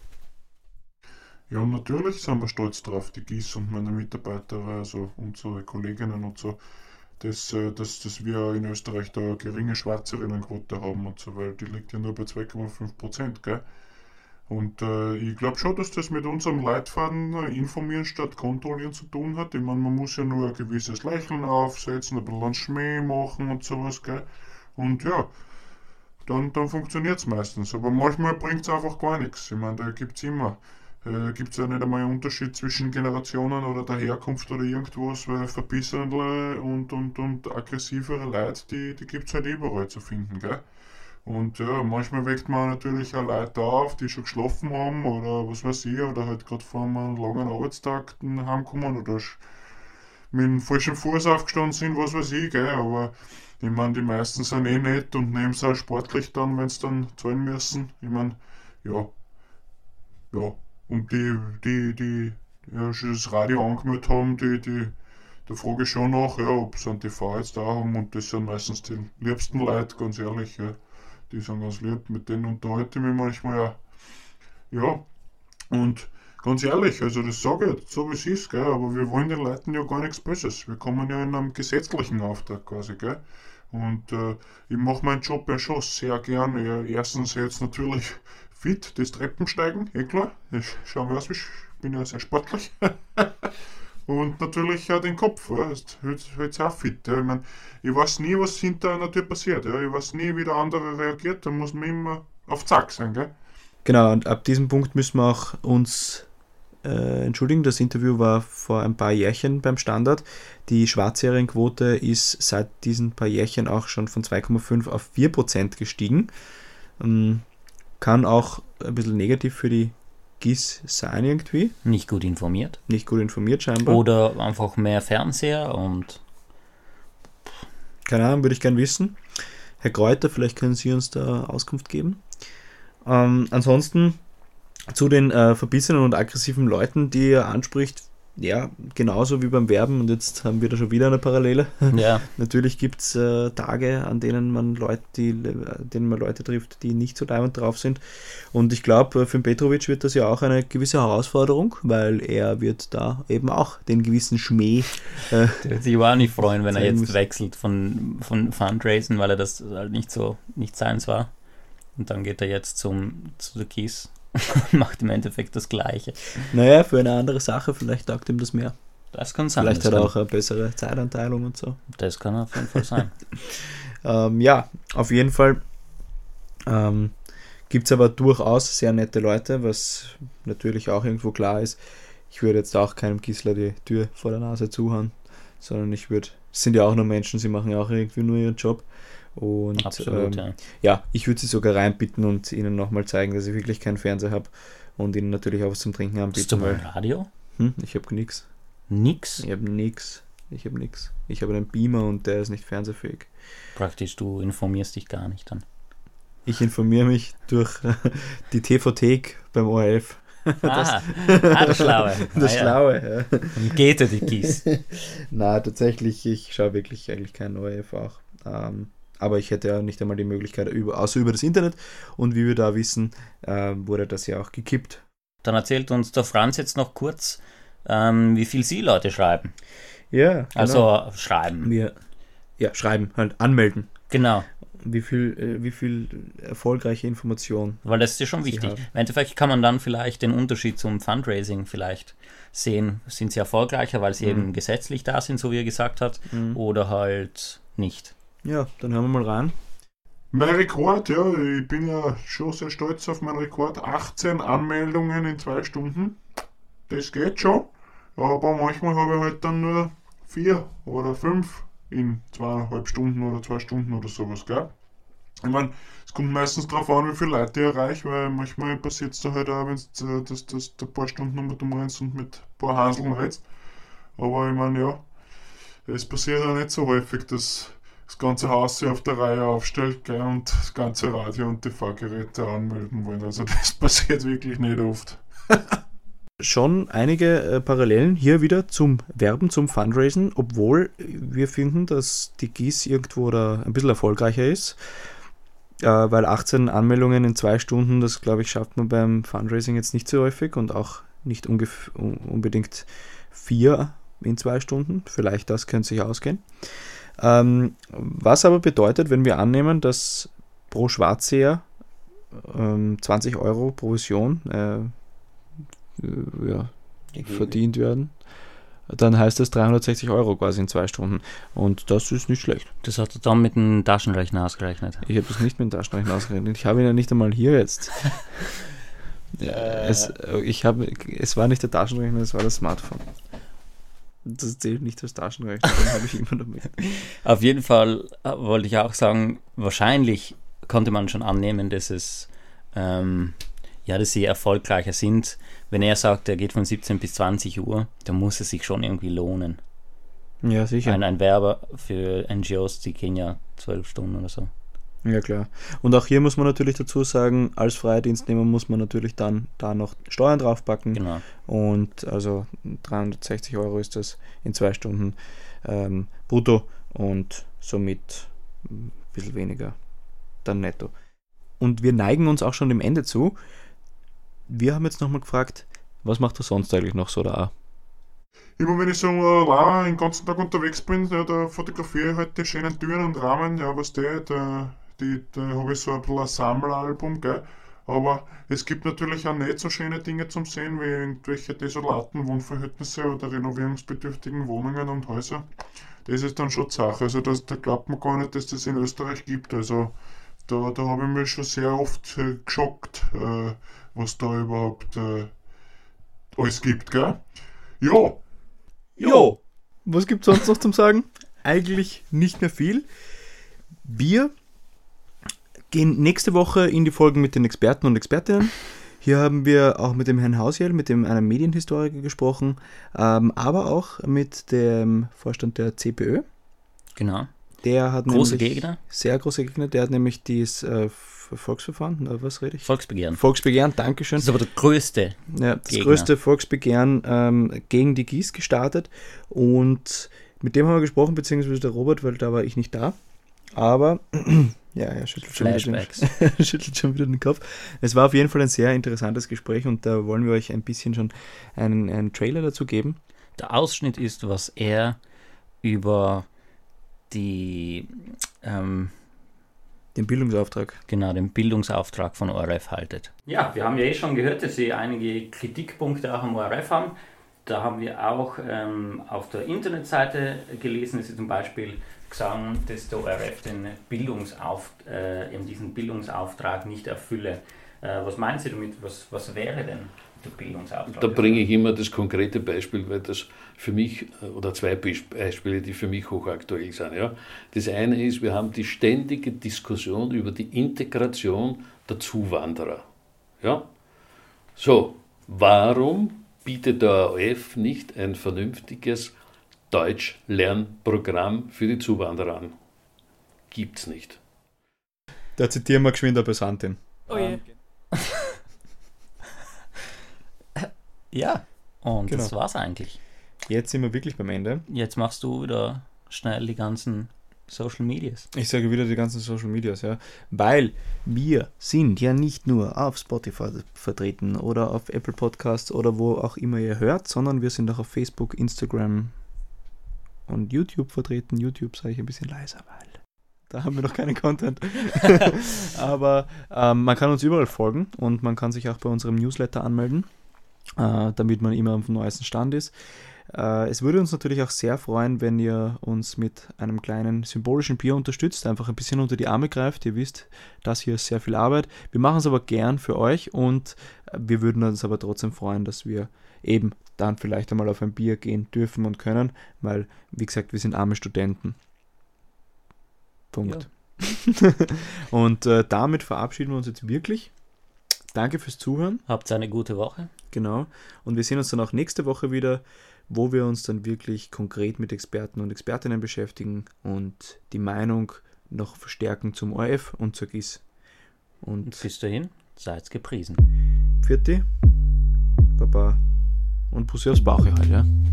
Ja, und natürlich sind wir stolz drauf, die G I S und meine Mitarbeiter, also unsere Kolleginnen und so, dass, äh, dass, dass wir in Österreich da eine geringe Schwarzerinnenquote haben und so, weil die liegt ja nur bei zwei Komma fünf Prozent, gell? Und äh, ich glaube schon, dass das mit unserem Leitfaden äh, informieren statt kontrollieren zu tun hat. Ich meine, man muss ja nur ein gewisses Lächeln aufsetzen, ein bisschen Schmäh machen und sowas, gell? Und ja, dann, dann funktioniert es meistens. Aber manchmal bringt es einfach gar nichts. Ich meine, da gibt es immer, äh, gibt es ja nicht einmal einen Unterschied zwischen Generationen oder der Herkunft oder irgendwas, weil verbissene und, und, und aggressivere Leute, die, die gibt es halt überall zu finden, gell? Und ja, manchmal weckt man natürlich auch Leute auf, die schon geschlafen haben oder was weiß ich, oder halt gerade vor einem langen Arbeitstag heimkommen oder sch- mit dem falschen Fuß aufgestanden sind, was weiß ich, gell, aber ich meine, die meisten sind eh nett und nehmen es auch sportlich dann, wenn sie dann zahlen müssen. Ich meine, ja, ja, und die, die, die ja, schon das Radio angemeldet haben, die, die, da frage ich schon nach, ja, ob sie einen T V jetzt da haben, und das sind meistens die liebsten Leute, ganz ehrlich, ja. Die sind ganz lieb, mit denen unterhalte ich mich manchmal ja. Ja, und ganz ehrlich, also das sage ich jetzt, so wie es ist, gell, aber wir wollen den Leuten ja gar nichts Böses. Wir kommen ja in einem gesetzlichen Auftrag quasi, gell. Und äh, ich mache meinen Job ja schon sehr gern. Ja, erstens jetzt natürlich fit, das Treppensteigen, eh klar. Ich schau mir aus, ich bin ja sehr sportlich. Und natürlich auch den Kopf, ja, ist halt auch fit. Ja. Ich mein, ich weiß nie, was hinter einer Tür passiert. Ja. Ich weiß nie, wie der andere reagiert. Da muss man immer auf Zack sein. Gell? Genau, und ab diesem Punkt müssen wir auch uns äh, entschuldigen. Das Interview war vor ein paar Jährchen beim Standard. Die Schwarzserienquote ist seit diesen paar Jährchen auch schon von zwei Komma fünf auf vier Prozent gestiegen. Ähm, kann auch ein bisschen negativ für die G I S sein irgendwie. Nicht gut informiert. Nicht gut informiert scheinbar. Oder einfach mehr Fernseher und Keine Ahnung, würde ich gern wissen. Herr Kräuter, vielleicht können Sie uns da Auskunft geben. Ähm, ansonsten zu den äh, verbissenen und aggressiven Leuten, die er anspricht, ja, genauso wie beim Werben, und jetzt haben wir da schon wieder eine Parallele. ja, Natürlich gibt es äh, Tage, an denen man Leute, die, denen man Leute trifft, die nicht so leibend drauf sind. Und ich glaube, für den Petrovic wird das ja auch eine gewisse Herausforderung, weil er wird da eben auch den gewissen Schmäh. Äh, der wird sich aber auch nicht freuen, wenn er Sein jetzt muss. wechselt von, von Fundraisen, weil er das halt nicht so, nicht seins war. Und dann geht er jetzt zum, zu der G I S und macht im Endeffekt das Gleiche. naja, für eine andere Sache, vielleicht taugt ihm das mehr. Das kann sein. Vielleicht das hat er kann, auch eine bessere Zeitanteilung und so. Das kann auf jeden Fall sein. Ähm, ja, auf jeden Fall ähm, gibt es aber durchaus sehr nette Leute, was natürlich auch irgendwo klar ist. Ich würde jetzt auch keinem Gisler die Tür vor der Nase zuhauen, sondern ich würde, es sind ja auch nur Menschen, sie machen ja auch irgendwie nur ihren Job. Und Absolut, ähm, ja. ja, ich würde sie sogar reinbitten und ihnen nochmal zeigen, dass ich wirklich keinen Fernseher habe und ihnen natürlich auch was zum Trinken Bist du anbieten. mal Weil, Radio? hm, ich habe nichts. Nix. Ich habe nichts. Ich habe nichts. Ich habe einen Beamer und der ist nicht fernsehfähig. Praktisch, du informierst dich gar nicht dann. Ich informiere mich durch die T V-Thek beim O R F. Ah, ah, der Schlaue. Der ah, Schlaue, ja. Und geht er die Gieß? Na, tatsächlich, ich schaue wirklich eigentlich kein O R F auch. Ähm, aber ich hätte ja nicht einmal die Möglichkeit, über, außer über das Internet. Und wie wir da wissen, äh, wurde das ja auch gekippt. Dann erzählt uns der Franz jetzt noch kurz, ähm, wie viel Sie Leute schreiben. Ja, genau. Also schreiben. Wir, ja, schreiben, halt anmelden. Genau. Wie viel, äh, wie viel erfolgreiche Information. Weil das ist ja schon wichtig. Im Endeffekt kann man dann vielleicht den Unterschied zum Fundraising vielleicht sehen. Sind sie erfolgreicher, weil sie mhm. eben gesetzlich da sind, so wie er gesagt hat, mhm. oder halt nicht. Ja, dann hören wir mal rein. Mein Rekord, ja, ich bin ja schon sehr stolz auf meinen Rekord. achtzehn Anmeldungen in zwei Stunden. Das geht schon. Aber manchmal habe ich halt dann nur vier oder fünf in zweieinhalb Stunden oder zwei Stunden oder sowas, gell? Ich meine, es kommt meistens darauf an, wie viele Leute ich erreiche, weil manchmal passiert es da halt auch, wenn du das, das, das ein paar Stunden nochmal umrennst und mit ein paar Hanseln redst. Aber ich meine, ja, es passiert auch nicht so häufig, dass das ganze Haus sich auf der Reihe aufstellt, gell, und das ganze Radio und die Fahrgeräte anmelden wollen. Also das passiert wirklich nicht oft. Schon einige äh, Parallelen hier wieder zum Werben, zum Fundraisen, obwohl wir finden, dass die Gieß irgendwo da ein bisschen erfolgreicher ist, äh, weil achtzehn Anmeldungen in zwei Stunden, das glaube ich, schafft man beim Fundraising jetzt nicht so häufig und auch nicht ungef- un- unbedingt vier in zwei Stunden, vielleicht das könnte sich ausgehen. Ähm, was aber bedeutet, wenn wir annehmen, dass pro Schwarzseher ähm, zwanzig Euro Provision äh, ja, verdient werden, dann heißt das dreihundertsechzig Euro quasi in zwei Stunden. Und das ist nicht schlecht. Das hat er dann mit dem Taschenrechner ausgerechnet. Ich habe das nicht mit dem Taschenrechner ausgerechnet. Ich habe ihn ja nicht einmal hier jetzt. ja, äh. es, ich habe, es war nicht der Taschenrechner, es war das Smartphone. Das zählt nicht als Taschenrechner, den habe ich immer noch mit. Auf jeden Fall wollte ich auch sagen, wahrscheinlich konnte man schon annehmen, dass es ähm, ja, dass sie erfolgreicher sind. Wenn er sagt, er geht von siebzehn bis zwanzig Uhr, dann muss es sich schon irgendwie lohnen. Ja, sicher. Ein, ein Werber für N G Os, die gehen ja zwölf Stunden oder so. Ja, klar. Und auch hier muss man natürlich dazu sagen, als freier Dienstnehmer muss man natürlich dann da noch Steuern draufpacken. Genau. Und also dreihundertsechzig Euro ist das in zwei Stunden ähm, brutto und somit ein bisschen weniger dann netto. Und wir neigen uns auch schon dem Ende zu. Wir haben jetzt nochmal gefragt, was macht er sonst eigentlich noch so da? Immer wenn ich so äh, den ganzen Tag unterwegs bin, ja, da fotografiere ich halt die schönen Türen und Rahmen, ja, was der, da, die, da habe ich so ein bisschen ein Sammelalbum, gell. Aber es gibt natürlich auch nicht so schöne Dinge zum Sehen, wie irgendwelche desolaten Wohnverhältnisse oder renovierungsbedürftigen Wohnungen und Häuser. Das ist dann schon die Sache, also das, da glaubt man gar nicht, dass das in Österreich gibt, also da, da habe ich mich schon sehr oft äh, geschockt, äh, was da überhaupt äh, alles gibt, gell? Ja! Jo! Was gibt es sonst noch zum Sagen? Eigentlich nicht mehr viel. Wir gehen nächste Woche in die Folgen mit den Experten und Expertinnen. Hier haben wir auch mit dem Herrn Hausjell, mit dem einem Medienhistoriker gesprochen, ähm, aber auch mit dem Vorstand der C P Ö. Genau. Der hat große nämlich, Gegner. Sehr große Gegner. Der hat nämlich dieses äh, Volksverfahren, na, was rede ich? Volksbegehren. Volksbegehren, Dankeschön. Das ist aber der größte Ja, das Gegner. größte Volksbegehren ähm, gegen die Gieß gestartet. Und mit dem haben wir gesprochen, beziehungsweise der Robert, weil da war ich nicht da. Aber, ja, er schüttelt schon, wieder den, schüttelt schon wieder den Kopf. Es war auf jeden Fall ein sehr interessantes Gespräch und da wollen wir euch ein bisschen schon einen, einen Trailer dazu geben. Der Ausschnitt ist, was er über die ähm, den Bildungsauftrag. Genau, den Bildungsauftrag von O R F haltet. Ja, wir haben ja eh schon gehört, dass Sie einige Kritikpunkte auch am O R F haben. Da haben wir auch ähm, auf der Internetseite gelesen, dass Sie zum Beispiel sagen, dass der O R F den Bildungsauf, äh, eben diesen Bildungsauftrag nicht erfülle. Äh, was meinen Sie damit? Was, was wäre denn der Bildungsauftrag? Da bringe ich immer das konkrete Beispiel, weil das für mich, oder zwei Beispiele, die für mich hochaktuell sind. Ja. Das eine ist, wir haben die ständige Diskussion über die Integration der Zuwanderer. Ja. So, warum bietet der O R F nicht ein vernünftiges Deutsch-Lernprogramm für die Zuwanderer an? Gibt's nicht. Da zitieren wir geschwind eine Passantin. Oh je. Ja, und Genau. das war's eigentlich. Jetzt sind wir wirklich beim Ende. Jetzt machst du wieder schnell die ganzen Social Medias. Ich sage wieder die ganzen Social Medias, ja. Weil wir sind ja nicht nur auf Spotify vertreten oder auf Apple Podcasts oder wo auch immer ihr hört, sondern wir sind auch auf Facebook, Instagram und YouTube vertreten. YouTube sage ich ein bisschen leiser, weil da haben wir noch keinen Content. Aber ähm, man kann uns überall folgen und man kann sich auch bei unserem Newsletter anmelden, äh, damit man immer auf dem neuesten Stand ist. Äh, es würde uns natürlich auch sehr freuen, wenn ihr uns mit einem kleinen symbolischen Bier unterstützt, einfach ein bisschen unter die Arme greift. Ihr wisst, das hier ist sehr viel Arbeit. Wir machen es aber gern für euch und wir würden uns aber trotzdem freuen, dass wir eben dann vielleicht einmal auf ein Bier gehen dürfen und können, weil, wie gesagt, wir sind arme Studenten. Punkt. Ja. Und äh, damit verabschieden wir uns jetzt wirklich. Danke fürs Zuhören. Habt eine gute Woche. Genau. Und wir sehen uns dann auch nächste Woche wieder, wo wir uns dann wirklich konkret mit Experten und Expertinnen beschäftigen und die Meinung noch verstärken zum O R F und zur G I S. Und, und bis dahin, seid gepriesen. Pfiat, Baba und Pussy aufs Bauch halt, ja.